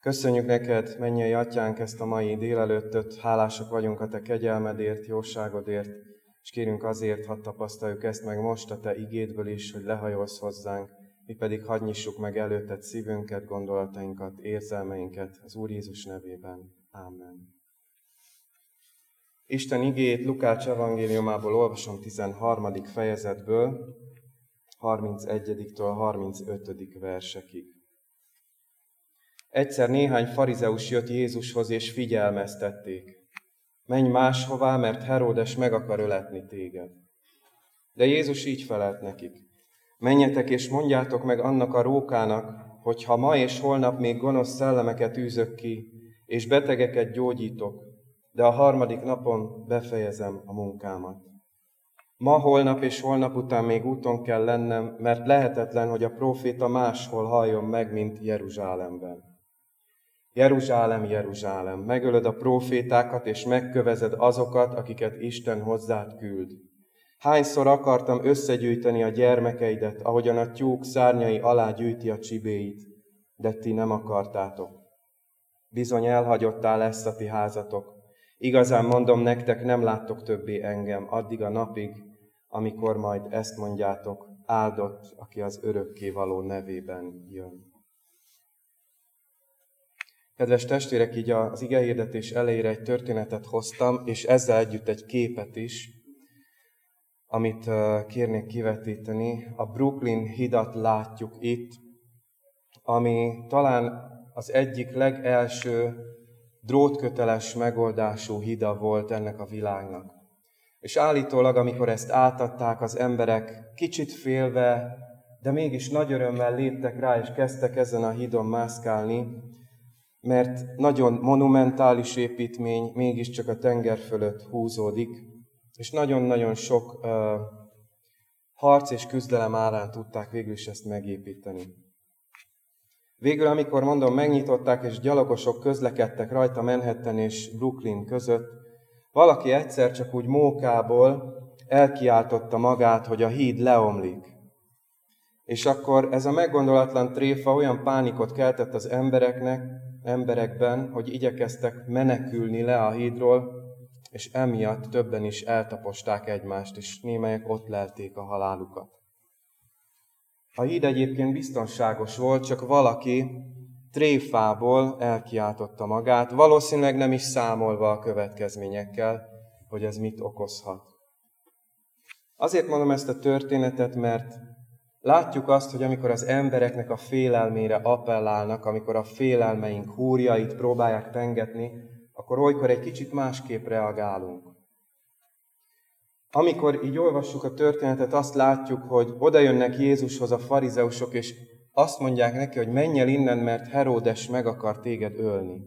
Köszönjük neked, mennyei Atyánk, ezt a mai délelőttöt, hálásak vagyunk a te kegyelmedért, jóságodért, és kérünk azért, hadd tapasztaljuk ezt meg most a te igédből is, hogy lehajolsz hozzánk, mi pedig hadd nyissuk meg előtted szívünket, gondolatainkat, érzelmeinket az Úr Jézus nevében. Ámen. Isten igéjét Lukács evangéliumából olvasom 13. fejezetből, 31-től 35. versekig. Egyszer néhány farizeus jött Jézushoz, és figyelmeztették. Menj máshová, mert Heródes meg akar öletni téged. De Jézus így felelt nekik. Menjetek és mondjátok meg annak a rókának, hogy ha ma és holnap még gonosz szellemeket űzök ki, és betegeket gyógyítok, de a harmadik napon befejezem a munkámat. Ma, holnap és holnap után még úton kell lennem, mert lehetetlen, hogy a próféta máshol halljon meg, mint Jeruzsálemben. Jeruzsálem, Jeruzsálem, megölöd a prófétákat, és megkövezed azokat, akiket Isten hozzád küld. Hányszor akartam összegyűjteni a gyermekeidet, ahogyan a tyúk szárnyai alá gyűjti a csibéit, de ti nem akartátok. Bizony elhagyottá lesz a ti házatok. Igazán mondom nektek, nem láttok többé engem, addig a napig, amikor majd ezt mondjátok, áldott, aki az örökkévaló nevében jön. Kedves testvérek, így az igehirdetés elejére egy történetet hoztam, és ezzel együtt egy képet is, amit kérnék kivetíteni. A Brooklyn hidat látjuk itt, ami talán az egyik legelső drótköteles megoldású hida volt ennek a világnak. És állítólag, amikor ezt átadták, az emberek kicsit félve, de mégis nagy örömmel léptek rá, és kezdtek ezen a hídon mászkálni, mert nagyon monumentális építmény, mégiscsak a tenger fölött húzódik, és nagyon-nagyon sok harc és küzdelem árán tudták végül is ezt megépíteni. Végül, amikor megnyitották, és gyalogosok közlekedtek rajta Manhattan és Brooklyn között, valaki egyszer csak úgy mókából elkiáltotta magát, hogy a híd leomlik. És akkor ez a meggondolatlan tréfa olyan pánikot keltett az emberekben, hogy igyekeztek menekülni le a hídról, és emiatt többen is eltaposták egymást, és némelyek ott lelték a halálukat. A híd egyébként biztonságos volt, csak valaki tréfából elkiáltotta magát, valószínűleg nem is számolva a következményekkel, hogy ez mit okozhat. Azért mondom ezt a történetet, mert látjuk azt, hogy amikor az embereknek a félelmére appellálnak, amikor a félelmeink húrjait próbálják pengetni, akkor olykor egy kicsit másképp reagálunk. Amikor így olvassuk a történetet, azt látjuk, hogy odajönnek Jézushoz a farizeusok, és azt mondják neki, hogy menj el innen, mert Heródes meg akar téged ölni.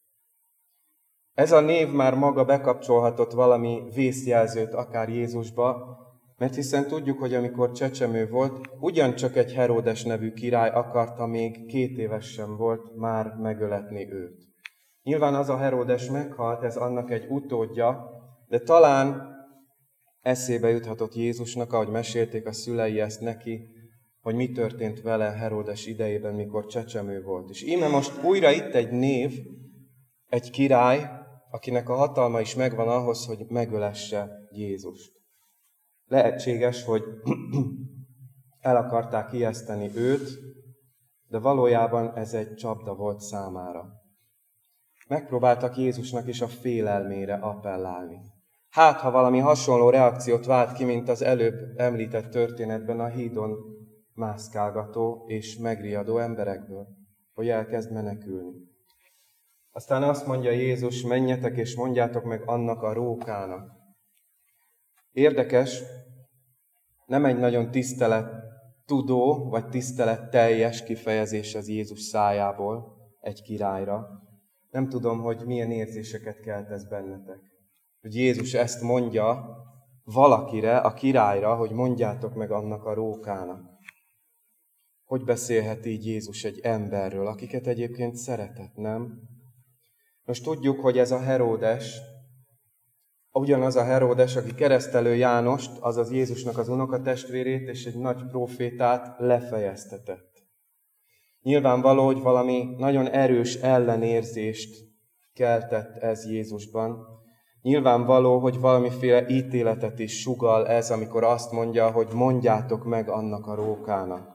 Ez a név már maga bekapcsolhatott valami vészjelzőt akár Jézusba, mert hiszen tudjuk, hogy amikor csecsemő volt, ugyancsak egy Heródes nevű király akarta, még 2 éves sem volt, már megöletni őt. Nyilván az a Heródes meghalt, ez annak egy utódja, de talán eszébe juthatott Jézusnak, ahogy mesélték a szülei ezt neki, hogy mi történt vele Heródes idejében, mikor csecsemő volt. És íme most újra itt egy név, egy király, akinek a hatalma is megvan ahhoz, hogy megölesse Jézust. Lehetséges, hogy el akarták ijeszteni őt, de valójában ez egy csapda volt számára. Megpróbáltak Jézusnak is a félelmére appellálni. Hát, ha valami hasonló reakciót vált ki, mint az előbb említett történetben a hídon mászkálgató és megriadó emberekből, hogy elkezd menekülni. Aztán azt mondja Jézus, menjetek és mondjátok meg annak a rókának. Érdekes, nem egy nagyon tisztelettudó, vagy tiszteletteljes kifejezés az Jézus szájából egy királyra. Nem tudom, hogy milyen érzéseket kelt ez bennetek. Hogy Jézus ezt mondja valakire, a királyra, hogy mondjátok meg annak a rókának. Hogy beszélhet így Jézus egy emberről, akiket egyébként szeretett, nem? Most tudjuk, hogy ez a Heródes, ugyanaz a Heródes, aki keresztelő Jánost, azaz Jézusnak az unokatestvérét és egy nagy prófétát lefejeztetett. Nyilvánvaló, hogy valami nagyon erős ellenérzést keltett ez Jézusban. Nyilvánvaló, hogy valamiféle ítéletet is sugall ez, amikor azt mondja, hogy mondjátok meg annak a rókának.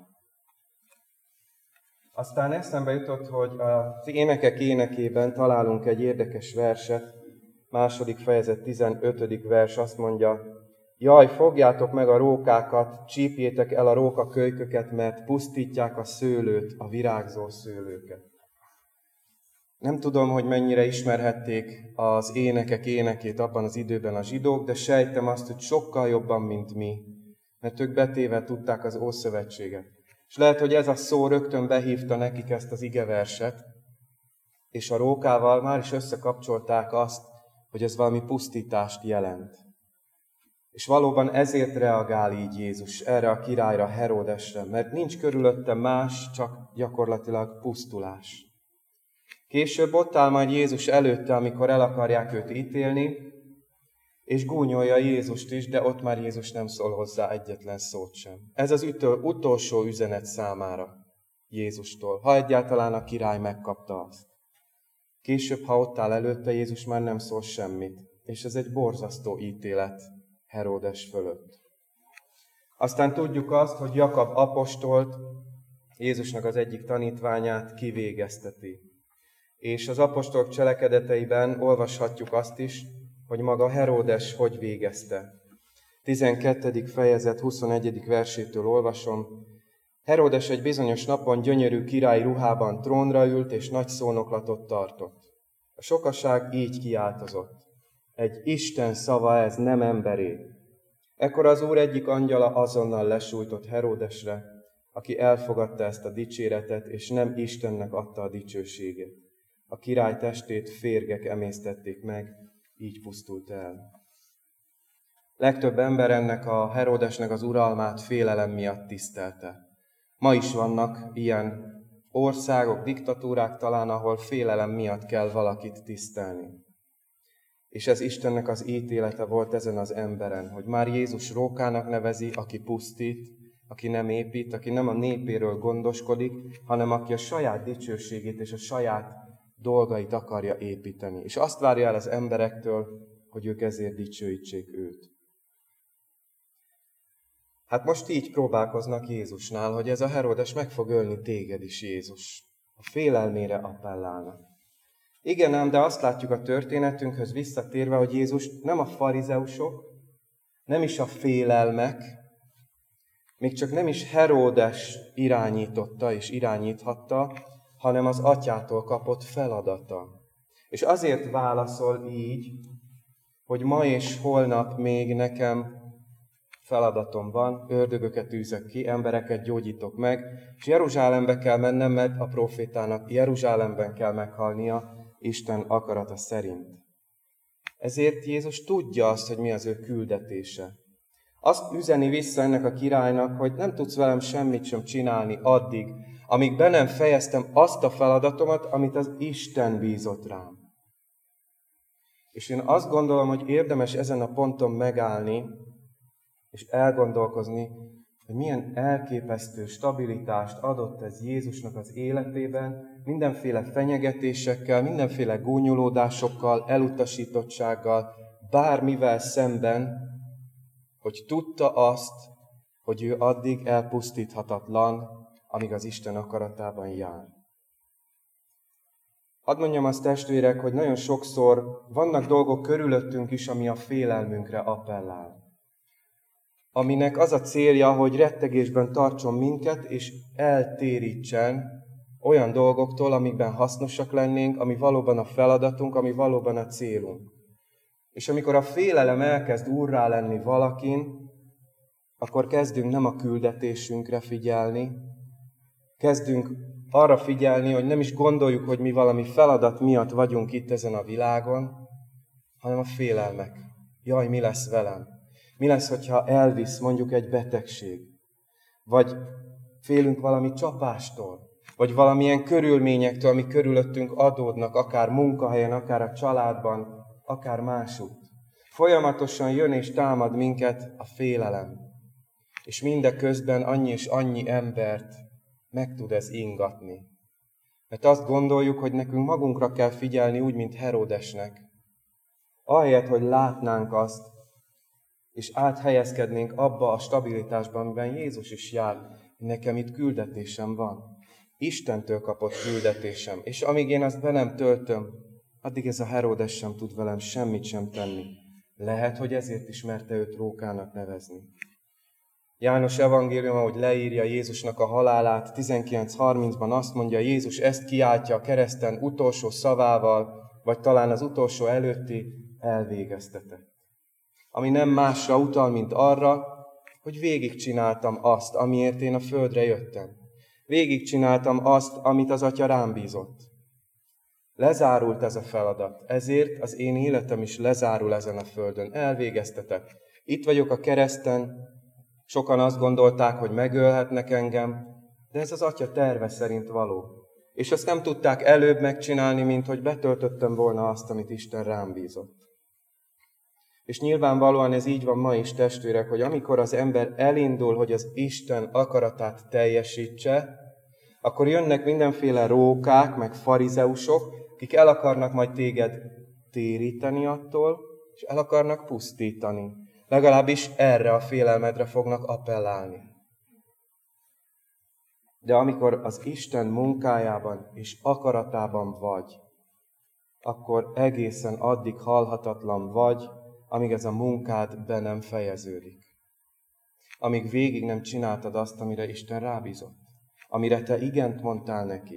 Aztán eszembe jutott, hogy az Énekek énekében találunk egy érdekes verset, 2. fejezet 15. vers azt mondja: Jaj, fogjátok meg a rókákat, csípjétek el a rókakölyköket, mert pusztítják a szőlőt, a virágzó szőlőket. Nem tudom, hogy mennyire ismerhették az Énekek énekét abban az időben a zsidók, de sejtem azt, hogy sokkal jobban, mint mi, mert ők betéve tudták az Ószövetséget. És lehet, hogy ez a szó rögtön behívta nekik ezt az igeverset, és a rókával már is összekapcsolták azt, hogy ez valami pusztítást jelent. És valóban ezért reagál így Jézus erre a királyra, Heródesre, mert nincs körülötte más, csak gyakorlatilag pusztulás. Később ott áll majd Jézus előtte, amikor el akarják őt ítélni, és gúnyolja Jézust is, de ott már Jézus nem szól hozzá egyetlen szót sem. Ez az utolsó üzenet számára Jézustól, ha egyáltalán a király megkapta azt. Később, ha ott áll előtte, Jézus már nem szól semmit, és ez egy borzasztó ítélet Heródes fölött. Aztán tudjuk azt, hogy Jakab apostolt, Jézusnak az egyik tanítványát kivégezteti. És az apostolok cselekedeteiben olvashatjuk azt is, hogy maga Heródes hogy végezte. 12. fejezet 21. versétől olvasom. Heródes egy bizonyos napon gyönyörű királyi ruhában trónra ült, és nagy szónoklatot tartott. A sokaság így kiáltozott: egy Isten szava ez, nem emberé. Ekkor az Úr egyik angyala azonnal lesújtott Heródesre, aki elfogadta ezt a dicséretet, és nem Istennek adta a dicsőséget. A király testét férgek emésztették meg, így pusztult el. Legtöbb ember ennek a Heródesnek az uralmát félelem miatt tisztelte. Ma is vannak ilyen országok, diktatúrák talán, ahol félelem miatt kell valakit tisztelni. És ez Istennek az ítélete volt ezen az emberen, hogy már Jézus rókának nevezi, aki pusztít, aki nem épít, aki nem a népéről gondoskodik, hanem aki a saját dicsőségét és a saját dolgait akarja építeni. És azt várja el az emberektől, hogy ők ezért dicsőítsék őt. Hát most így próbálkoznak Jézusnál, hogy ez a Heródes meg fog ölni téged is, Jézus. A félelmére appellálnak. Igen ám, de azt látjuk a történetünkhöz visszatérve, hogy Jézus nem a farizeusok, nem is a félelmek, még csak nem is Heródes irányította és irányíthatta, hanem az atyától kapott feladata. És azért válaszol így, hogy ma és holnap még nekem feladatom van, ördögöket űzök ki, embereket gyógyítok meg, és Jeruzsálembe kell mennem, mert a profétának Jeruzsálemben kell meghalnia Isten akarata szerint. Ezért Jézus tudja azt, hogy mi az ő küldetése. Azt üzeni vissza ennek a királynak, hogy nem tudsz velem semmit sem csinálni addig, amíg be nem fejeztem azt a feladatomat, amit az Isten bízott rám. És én azt gondolom, hogy érdemes ezen a ponton megállni, és elgondolkozni, hogy milyen elképesztő stabilitást adott ez Jézusnak az életében, mindenféle fenyegetésekkel, mindenféle gúnyolódásokkal, elutasítottsággal, bármivel szemben, hogy tudta azt, hogy ő addig elpusztíthatatlan, amíg az Isten akaratában jár. Hadd mondjam azt, testvérek, hogy nagyon sokszor vannak dolgok körülöttünk is, ami a félelmünkre appellál. Aminek az a célja, hogy rettegésben tartson minket, és eltérítsen olyan dolgoktól, amikben hasznosak lennénk, ami valóban a feladatunk, ami valóban a célunk. És amikor a félelem elkezd úrrá lenni valakin, akkor kezdünk nem a küldetésünkre figyelni, kezdünk arra figyelni, hogy nem is gondoljuk, hogy mi valami feladat miatt vagyunk itt ezen a világon, hanem a félelmek. Jaj, mi lesz velem? Mi lesz, hogyha elvisz mondjuk egy betegség? Vagy félünk valami csapástól? Vagy valamilyen körülményektől, ami körülöttünk adódnak, akár munkahelyen, akár a családban, akár másutt. Folyamatosan jön és támad minket a félelem. És mindeközben annyi és annyi embert meg tud ez ingatni. Mert azt gondoljuk, hogy nekünk magunkra kell figyelni úgy, mint Heródesnek. Ahelyett, hogy látnánk azt, és áthelyezkednénk abba a stabilitásban, amiben Jézus is jár, hogy nekem itt küldetésem van. Istentől kapott küldetésem, és amíg én azt be nem töltöm, addig ez a Heródes sem tud velem semmit sem tenni. Lehet, hogy ezért is merte őt rókának nevezni. János evangélium, ahogy leírja Jézusnak a halálát, 19:30-ban azt mondja, Jézus ezt kiáltja a kereszten utolsó szavával, vagy talán az utolsó előtti, elvégeztetett. Ami nem másra utal, mint arra, hogy végigcsináltam azt, amiért én a földre jöttem. Végigcsináltam azt, amit az Atya rám bízott. Lezárult ez a feladat, ezért az én életem is lezárul ezen a földön. Elvégeztetett. Itt vagyok a kereszten, sokan azt gondolták, hogy megölhetnek engem, de ez az Atya terve szerint való. És azt nem tudták előbb megcsinálni, mint hogy betöltöttem volna azt, amit Isten rám bízott. És nyilvánvalóan ez így van ma is, testvérek, hogy amikor az ember elindul, hogy az Isten akaratát teljesítse, akkor jönnek mindenféle rókák, meg farizeusok, akik el akarnak majd téged téríteni attól, és el akarnak pusztítani. Legalábbis erre a félelmedre fognak appellálni. De amikor az Isten munkájában és akaratában vagy, akkor egészen addig halhatatlan vagy, amíg ez a munkád be nem fejeződik. Amíg végig nem csináltad azt, amire Isten rábízott. Amire te igent mondtál neki.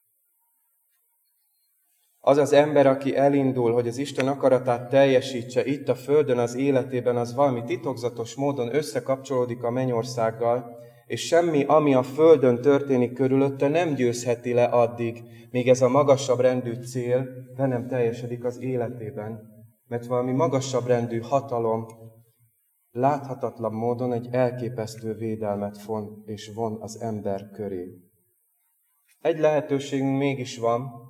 Az az ember, aki elindul, hogy az Isten akaratát teljesítse itt a földön, az életében, az valami titokzatos módon összekapcsolódik a mennyországgal, és semmi, ami a földön történik körülötte, nem győzheti le addig, míg ez a magasabb rendű cél be nem teljesedik az életében. Mert valami magasabb rendű hatalom láthatatlan módon egy elképesztő védelmet von az ember köré. Egy lehetőségünk mégis van,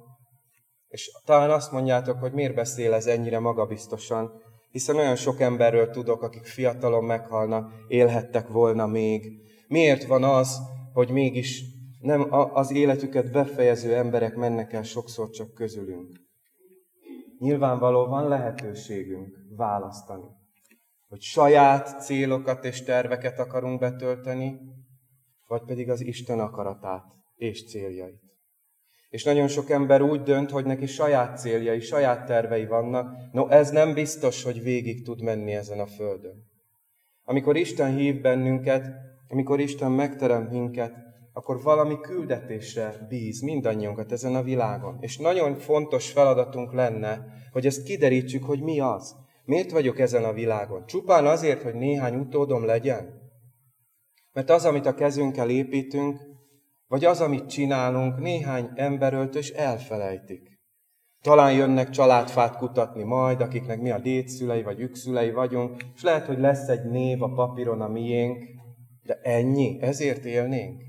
és talán azt mondjátok, hogy miért beszél ez ennyire magabiztosan, hiszen olyan sok emberről tudok, akik fiatalon meghalnak, élhettek volna még. Miért van az, hogy mégis nem az életüket befejező emberek mennek el sokszor csak közülünk? Nyilvánvalóan van lehetőségünk választani, hogy saját célokat és terveket akarunk betölteni, vagy pedig az Isten akaratát és céljait. És nagyon sok ember úgy dönt, hogy neki saját céljai, saját tervei vannak, no ez nem biztos, hogy végig tud menni ezen a földön. Amikor Isten hív bennünket, amikor Isten megteremt minket, akkor valami küldetésre bíz mindannyiunkat ezen a világon. És nagyon fontos feladatunk lenne, hogy ezt kiderítsük, hogy mi az. Miért vagyok ezen a világon? Csupán azért, hogy néhány utódom legyen? Mert az, amit a kezünkkel építünk, vagy az, amit csinálunk, néhány emberölt és elfelejtik. Talán jönnek családfát kutatni majd, akiknek mi a dédszülei vagy ükszülei vagyunk, és lehet, hogy lesz egy név a papíron a miénk, de ennyi, ezért élnénk.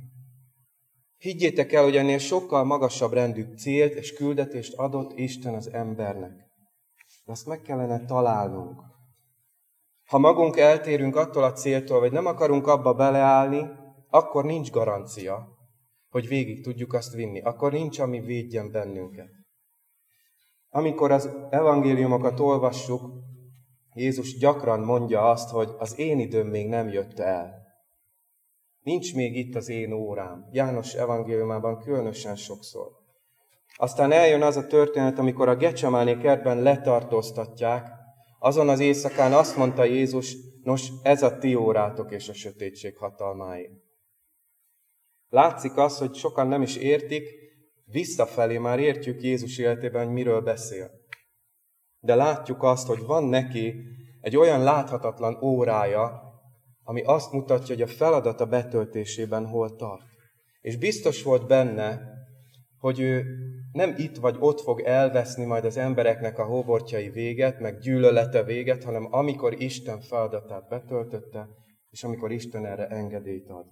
Higgyétek el, hogy ennél sokkal magasabb rendű célt és küldetést adott Isten az embernek. De azt meg kellene találnunk. Ha magunk eltérünk attól a céltól, vagy nem akarunk abba beleállni, akkor nincs garancia, hogy végig tudjuk azt vinni. Akkor nincs, ami védjen bennünket. Amikor az evangéliumokat olvassuk, Jézus gyakran mondja azt, hogy az én időm még nem jött el. Nincs még itt az én órám. János evangéliumában különösen sokszor. Aztán eljön az a történet, amikor a Gecsemáné kertben letartóztatják. Azon az éjszakán azt mondta Jézus, nos, ez a ti órátok és a sötétség hatalmáé. Látszik az, hogy sokan nem is értik, visszafelé már értjük Jézus életében, hogy miről beszél. De látjuk azt, hogy van neki egy olyan láthatatlan órája, ami azt mutatja, hogy a feladata betöltésében hol tart. És biztos volt benne, hogy ő nem itt vagy ott fog elveszni majd az embereknek a hóbortjai véget, meg gyűlölete véget, hanem amikor Isten feladatát betöltötte, és amikor Isten erre engedélyt ad.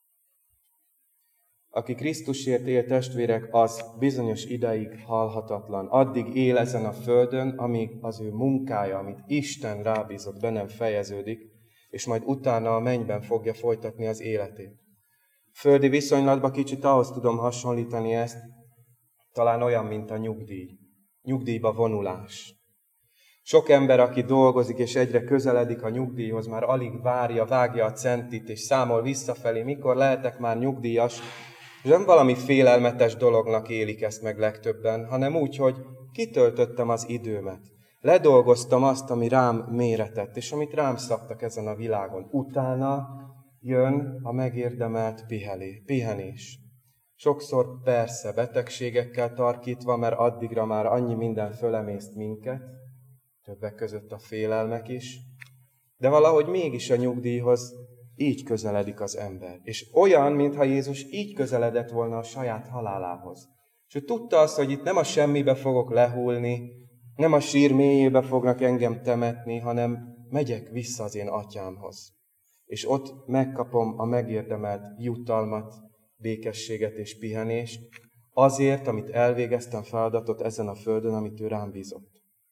Aki Krisztusért él, testvérek, az bizonyos ideig halhatatlan. Addig él ezen a földön, amíg az ő munkája, amit Isten rábízott, be nem fejeződik, és majd utána a mennyben fogja folytatni az életét. Földi viszonylatban kicsit ahhoz tudom hasonlítani ezt, talán olyan, mint a nyugdíj. Nyugdíjba vonulás. Sok ember, aki dolgozik és egyre közeledik a nyugdíjhoz, már alig várja, vágja a centit és számol visszafelé, mikor lehetek már nyugdíjas, és nem valami félelmetes dolognak élik ezt meg legtöbben, hanem úgy, hogy kitöltöttem az időmet. Ledolgoztam azt, ami rám méretett, és amit rám szabtak ezen a világon. Utána jön a megérdemelt pihenés. Sokszor persze betegségekkel tarkítva, mert addigra már annyi minden fölemészt minket, többek között a félelmek is, de valahogy mégis a nyugdíjhoz így közeledik az ember. És olyan, mintha Jézus így közeledett volna a saját halálához. És ő tudta azt, hogy itt nem a semmibe fogok lehulni, nem a sír mélyébe fognak engem temetni, hanem megyek vissza az én atyámhoz. És ott megkapom a megérdemelt jutalmat, békességet és pihenést, azért, amit elvégeztem feladatot ezen a földön, amit ő rám bízott.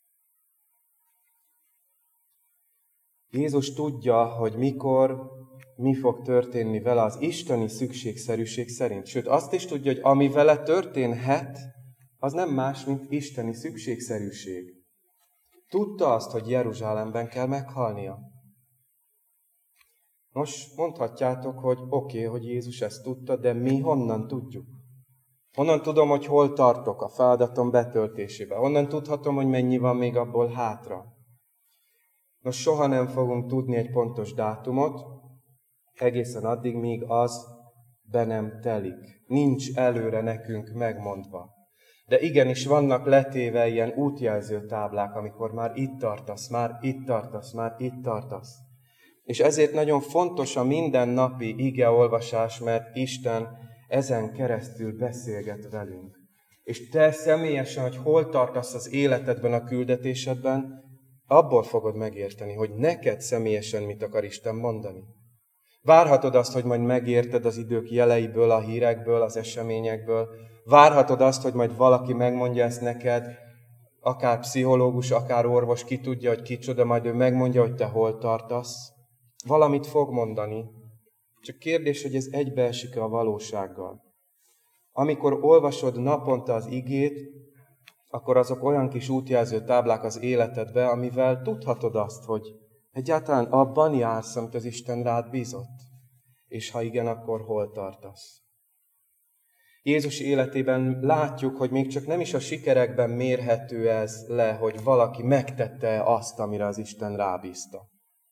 Jézus tudja, hogy mikor, mi fog történni vele az isteni szükségszerűség szerint. Sőt, azt is tudja, hogy ami vele történhet, az nem más, mint isteni szükségszerűség. Tudta azt, hogy Jeruzsálemben kell meghalnia. Most mondhatjátok, hogy oké, hogy Jézus ezt tudta, de mi honnan tudjuk? Honnan tudom, hogy hol tartok a feladatom betöltésében? Honnan tudhatom, hogy mennyi van még abból hátra? Nos, soha nem fogunk tudni egy pontos dátumot, egészen addig, míg az be nem telik. Nincs előre nekünk megmondva. De igenis vannak letéve ilyen útjelző táblák, amikor már itt tartasz, már itt tartasz, már itt tartasz. És ezért nagyon fontos a mindennapi igeolvasás, mert Isten ezen keresztül beszélget velünk. És te személyesen, hogy hol tartasz az életedben, a küldetésedben, abból fogod megérteni, hogy neked személyesen mit akar Isten mondani. Várhatod azt, hogy majd megérted az idők jeleiből, a hírekből, az eseményekből. Várhatod azt, hogy majd valaki megmondja ezt neked, akár pszichológus, akár orvos, ki tudja, hogy kicsoda, majd ő megmondja, hogy te hol tartasz. Valamit fog mondani. Csak kérdés, hogy ez egybeesik-e a valósággal. Amikor olvasod naponta az igét, akkor azok olyan kis útjelző táblák az életedbe, amivel tudhatod azt, hogy egyáltalán abban jársz, amit az Isten rád bízott. És ha igen, akkor hol tartasz? Jézus életében látjuk, hogy még csak nem is a sikerekben mérhető ez le, hogy valaki megtette azt, amire az Isten rábízta.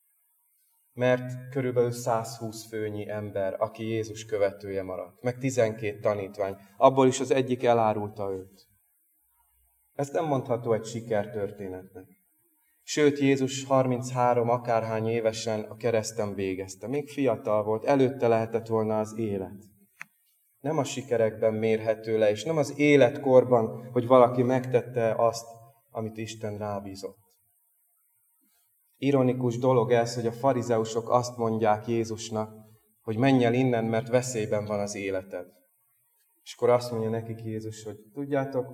Mert körülbelül 120 főnyi ember, aki Jézus követője maradt, meg 12 tanítvány, abból is az egyik elárulta őt. Ez nem mondható egy sikertörténetnek. Sőt, Jézus 33 akárhány évesen a kereszten végezte. Még fiatal volt, előtte lehetett volna az élet. Nem a sikerekben mérhető le, és nem az életkorban, hogy valaki megtette azt, amit Isten rábízott. Ironikus dolog ez, hogy a farizeusok azt mondják Jézusnak, hogy menj el innen, mert veszélyben van az életed. És akkor azt mondja nekik Jézus, hogy tudjátok,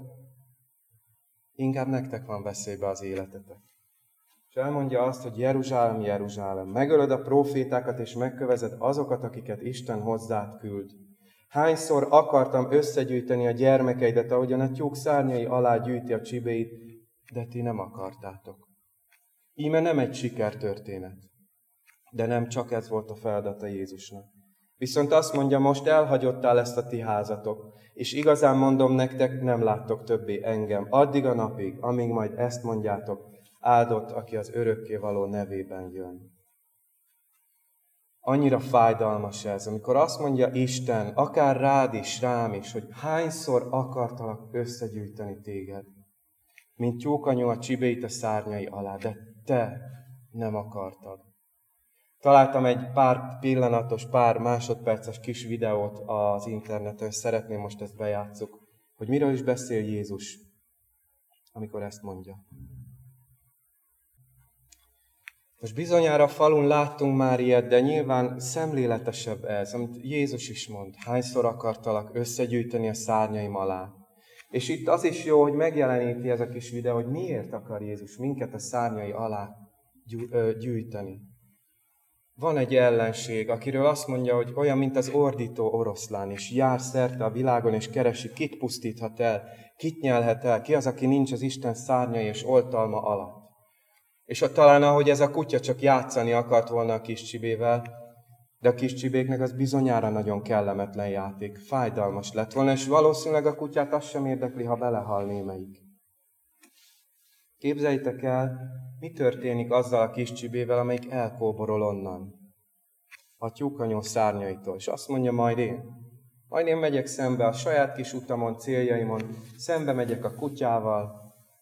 inkább nektek van veszélybe az életetek. És elmondja azt, hogy Jeruzsálem, Jeruzsálem, megölöd a prófétákat és megkövezed azokat, akiket Isten hozzád küld. Hányszor akartam összegyűjteni a gyermekeidet, ahogyan a tyúk szárnyai alá gyűjti a csibéit, de ti nem akartátok. Íme nem egy sikertörténet, de nem csak ez volt a feladata Jézusnak. Viszont azt mondja, most elhagyottál ezt a ti házatok, és igazán mondom nektek, nem láttok többé engem, addig a napig, amíg majd ezt mondjátok, áldott, aki az örökkévaló nevében jön. Annyira fájdalmas ez, amikor azt mondja Isten, akár rád is, rám is, hogy hányszor akartalak összegyűjteni téged, mint tyúkanyó a csibéit a szárnyai alá, de te nem akartad. Találtam egy pár pillanatos, pár másodperces kis videót az interneten, és szeretném most ezt bejátsszuk, hogy miről is beszél Jézus, amikor ezt mondja. Most bizonyára a falun láttunk már ilyet, de nyilván szemléletesebb ez, amit Jézus is mond. Hányszor akartalak összegyűjteni a szárnyaim alá. És itt az is jó, hogy megjeleníti ez a kis videó, hogy miért akar Jézus minket a szárnyai alá gyűjteni. Van egy ellenség, akiről azt mondja, hogy olyan, mint az ordító oroszlán, és jár szerte a világon, és keresi, kit pusztíthat el, kit nyelhet el, ki az, aki nincs az Isten szárnyai és oltalma alatt. És talán ahogy ez a kutya csak játszani akart volna a kis csibével, de a kis csibéknek az bizonyára nagyon kellemetlen játék, fájdalmas lett volna, és valószínűleg a kutyát az sem érdekli, ha belehal némelyik. Képzeljétek el, mi történik azzal a kis csibével, amelyik elkóborol onnan, a tyúkanyó szárnyaitól, és azt mondja, majd én megyek szembe a saját kis utamon, céljaimon, szembe megyek a kutyával.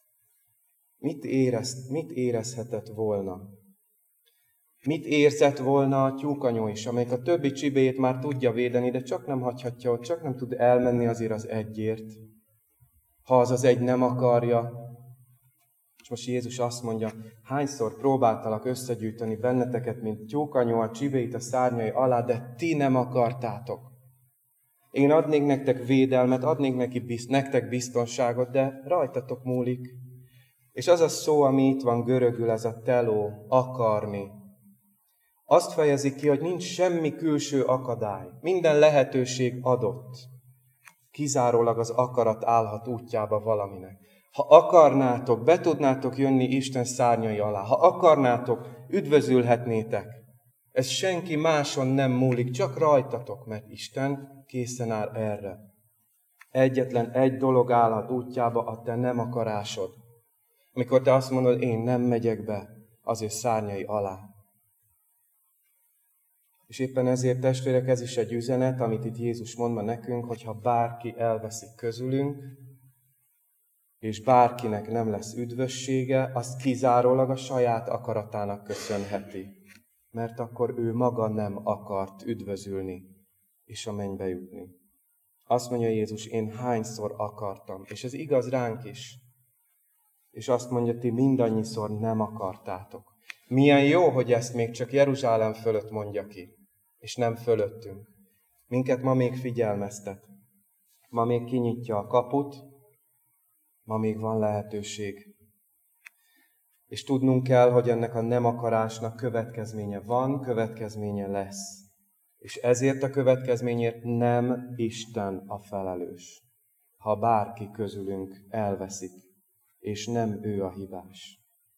Mit érezhetett volna? Mit érzett volna a tyúkanyó is, amelyik a többi csibéjét már tudja védeni, de csak nem hagyhatja ott, csak nem tud elmenni azért az egyért, ha az egy nem akarja. És most Jézus azt mondja, hányszor próbáltalak összegyűjteni benneteket, mint tyúkanyó a csibéit a szárnyai alá, de ti nem akartátok. Én adnék nektek védelmet, adnék nektek biztonságot, de rajtatok múlik. És az a szó, ami itt van görögül, ez a teló, akarni. Azt fejezi ki, hogy nincs semmi külső akadály. Minden lehetőség adott. Kizárólag az akarat állhat útjába valaminek. Ha akarnátok, be tudnátok jönni Isten szárnyai alá. Ha akarnátok, üdvözülhetnétek. Ez senki máson nem múlik, csak rajtatok, mert Isten készen áll erre. Egyetlen egy dolog állhat útjába, a te nem akarásod. Amikor te azt mondod, én nem megyek be az ő szárnyai alá. És éppen ezért, testvérek, ez is egy üzenet, amit itt Jézus mond ma nekünk, hogyha bárki elveszik közülünk, és bárkinek nem lesz üdvössége, azt kizárólag a saját akaratának köszönheti. Mert akkor ő maga nem akart üdvözülni, és a mennybe jutni. Azt mondja Jézus, én hányszor akartam, és ez igaz ránk is. És azt mondja, ti mindannyiszor nem akartátok. Milyen jó, hogy ezt még csak Jeruzsálem fölött mondja ki, és nem fölöttünk. Minket ma még figyelmeztet. Ma még kinyitja a kaput, ma még van lehetőség. És tudnunk kell, hogy ennek a nem akarásnak következménye van, következménye lesz. És ezért a következményért nem Isten a felelős, ha bárki közülünk elveszik, és nem ő a hibás.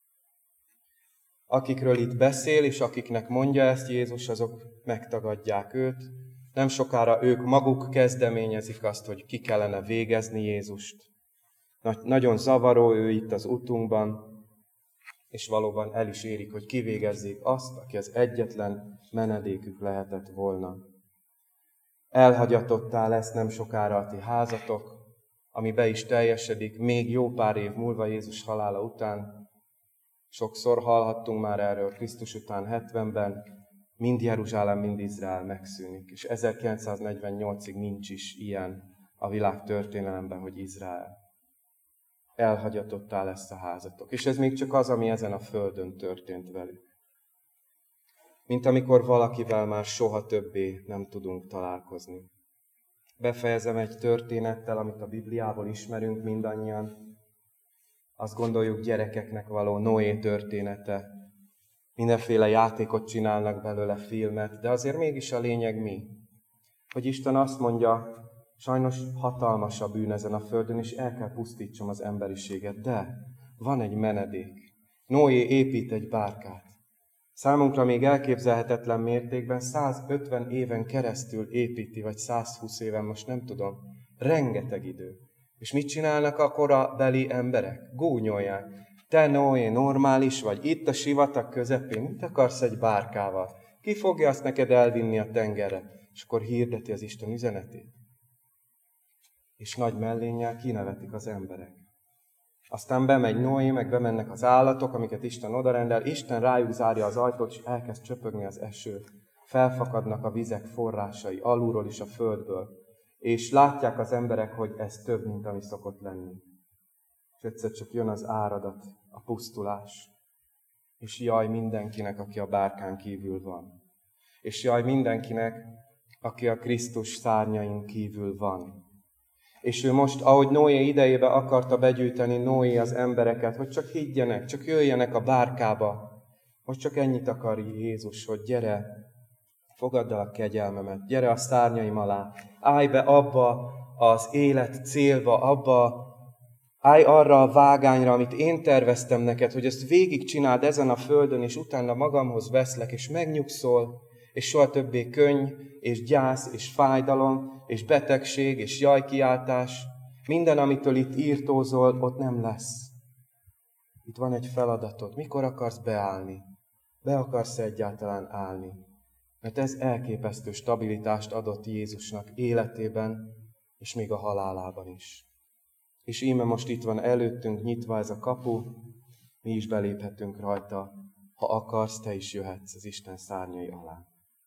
Akikről itt beszél, és akiknek mondja ezt Jézus, azok megtagadják őt. Nem sokára ők maguk kezdeményezik azt, hogy ki kellene végezni Jézust. Nagyon zavaró ő itt az utunkban, és valóban el is érik, hogy kivégezzék azt, aki az egyetlen menedékük lehetett volna. Elhagyatottá lesz nem sokára a ti házatok, ami be is teljesedik még jó pár év múlva Jézus halála után. Sokszor hallhattunk már erről Krisztus után 70-ben, mind Jeruzsálem, mind Izrael megszűnik. És 1948-ig nincs is ilyen a világ történelemben, hogy Izrael. Elhagyatottá lesz a házatok. És ez még csak az, ami ezen a földön történt velük. Mint amikor valakivel már soha többé nem tudunk találkozni. Befejezem egy történettel, amit a Bibliából ismerünk mindannyian. Azt gondoljuk, gyerekeknek való Noé története. Mindenféle játékot csinálnak belőle, filmet, de azért mégis a lényeg mi? Hogy Isten azt mondja, sajnos hatalmas a bűn ezen a földön, és el kell pusztítsam az emberiséget, de van egy menedék. Noé épít egy bárkát. Számunkra még elképzelhetetlen mértékben 150 éven keresztül építi, vagy 120 éven, most nem tudom. Rengeteg idő. És mit csinálnak a korabeli emberek? Gúnyolják. Te Noé, normális vagy, itt a sivatag közepén, mit akarsz egy bárkával? Ki fogja azt neked elvinni a tengerre? És akkor hirdeti az Isten üzenetét. És nagy mellénnyel kinevetik az emberek. Aztán bemegy Noé, meg bemennek az állatok, amiket Isten odarendel. Isten rájuk zárja az ajtót, és elkezd csöpögni az eső. Felfakadnak a vizek forrásai, alulról is a földből. És látják az emberek, hogy ez több, mint ami szokott lenni. És egyszer csak jön az áradat, a pusztulás. És jaj mindenkinek, aki a bárkán kívül van. És jaj mindenkinek, aki a Krisztus szárnyain kívül van. És ő most, ahogy Noé idejébe akarta begyűjteni Noé az embereket, hogy csak higgyenek, csak jöjjenek a bárkába. Most csak ennyit akar Jézus, hogy gyere, fogadd el a kegyelmemet, gyere a szárnyaim alá, állj be abba az élet célba, állj arra a vágányra, amit én terveztem neked, hogy ezt végigcsináld ezen a földön, és utána magamhoz veszlek, és megnyugszol, és soha többé könny, és gyász, és fájdalom, és betegség, és jajkiáltás, minden, amitől itt írtózol, ott nem lesz. Itt van egy feladatod. Mikor akarsz beállni? Be akarsz egyáltalán állni? Mert ez elképesztő stabilitást adott Jézusnak életében, és még a halálában is. És íme most itt van előttünk nyitva ez a kapu, mi is beléphetünk rajta. Ha akarsz, te is jöhetsz az Isten szárnyai alá.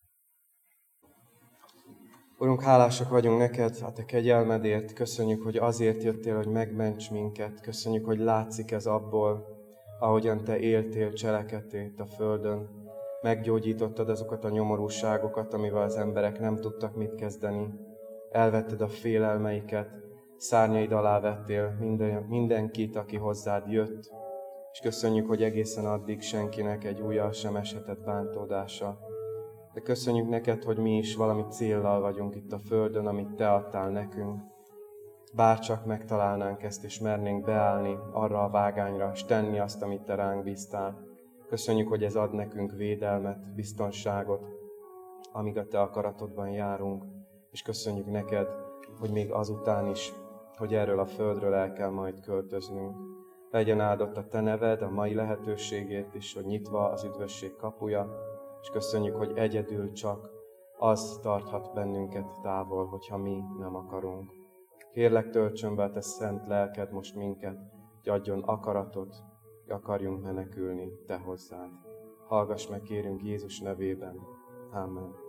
Urunk, hálásak vagyunk neked a te kegyelmedért, köszönjük, hogy azért jöttél, hogy megments minket, köszönjük, hogy látszik ez abból, ahogyan te éltél, cselekedtél itt a földön. Meggyógyítottad azokat a nyomorúságokat, amivel az emberek nem tudtak mit kezdeni. Elvetted a félelmeiket, szárnyaid alá vettél mindenkit, aki hozzád jött, és köszönjük, hogy egészen addig senkinek egy ujjal sem eshetett bántódása. De köszönjük neked, hogy mi is valami céllal vagyunk itt a földön, amit te adtál nekünk. Bárcsak megtalálnánk ezt, és mernénk beállni arra a vágányra, és tenni azt, amit te ránk bíztál. Köszönjük, hogy ez ad nekünk védelmet, biztonságot, amíg a te akaratodban járunk, és köszönjük neked, hogy még azután is, hogy erről a földről el kell majd költöznünk. Legyen áldott a te neved, a mai lehetőségét is, hogy nyitva az üdvösség kapuja, és köszönjük, hogy egyedül csak az tarthat bennünket távol, hogyha mi nem akarunk. Kérlek, töltsön be a te szent lelked most minket, hogy adjon akaratot, hogy akarjunk menekülni te hozzád. Hallgass meg, kérünk Jézus nevében. Amen.